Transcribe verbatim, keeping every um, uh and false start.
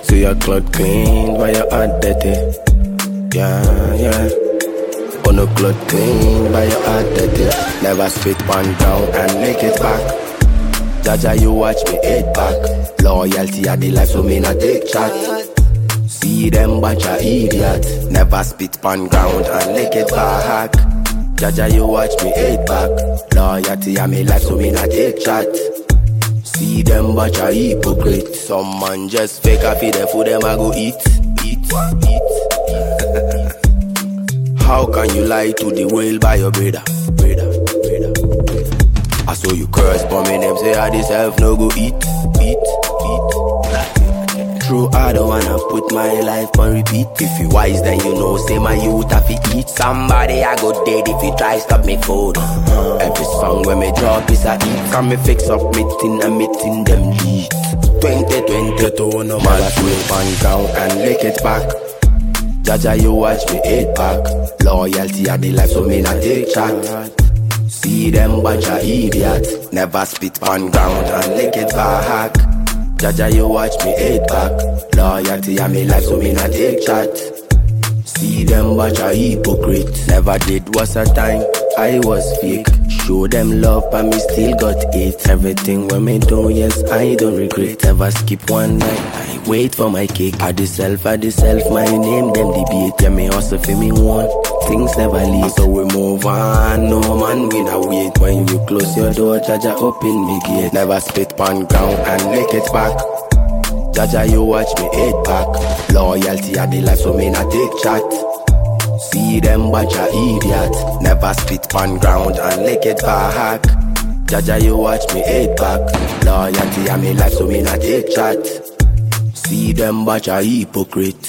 to your cloth clean, but your heart dirty. Yeah, yeah. On no cloth clean, but your heart dirty. Never spit one down and make it back. Jaja, you watch me eat back. Loyalty are the life, so me not take chat. See them bunch of idiot. Never spit pan ground and lick it back. Jaja, you watch me eat back. Loyalty are me life, so me not take chat. See them bunch of hypocrite. Some man just fake a feed the food them I go eat. Eat, eat. How can you lie to the world by your brother? Brother, brother. I saw you curse, but me them say I deserve no go eat, eat, eat. True, I don't wanna put my life on repeat. If you wise, then you know, say my youth have to eat. Somebody I go dead if you try stop me food. Every song when me drop is a hit. Can me fix up me tin and me tin them lead. Twenty twenty two, no man flip and count and lick it back. Jaja, you watch me eat back. Loyalty are the life, so me not take chat. See them bunch of idiot. Never spit pan ground and lick it back. Jaja, you watch me eat back. Loyalty are me life, so me not take chat. See them bunch of hypocrite. Never did was a time I was fake. Show them love and me still got it. Everything when me do, yes, I don't regret. Never skip one night, I wait for my cake. I the self, I the self, my name them debate. Yeah, me also feel me one. Things never leave, so we move on. No man, we not wait. When you close your door, Jaja open me gate. Never spit pan ground and lick it back. Jaja, you watch me eat back. Loyalty are the life, so me not take chat. See them bunch of idiot. Never spit pan ground and lick it back. Jaja, you watch me eat back. Loyalty are me life, so me not take chat. See them bunch of hypocrite.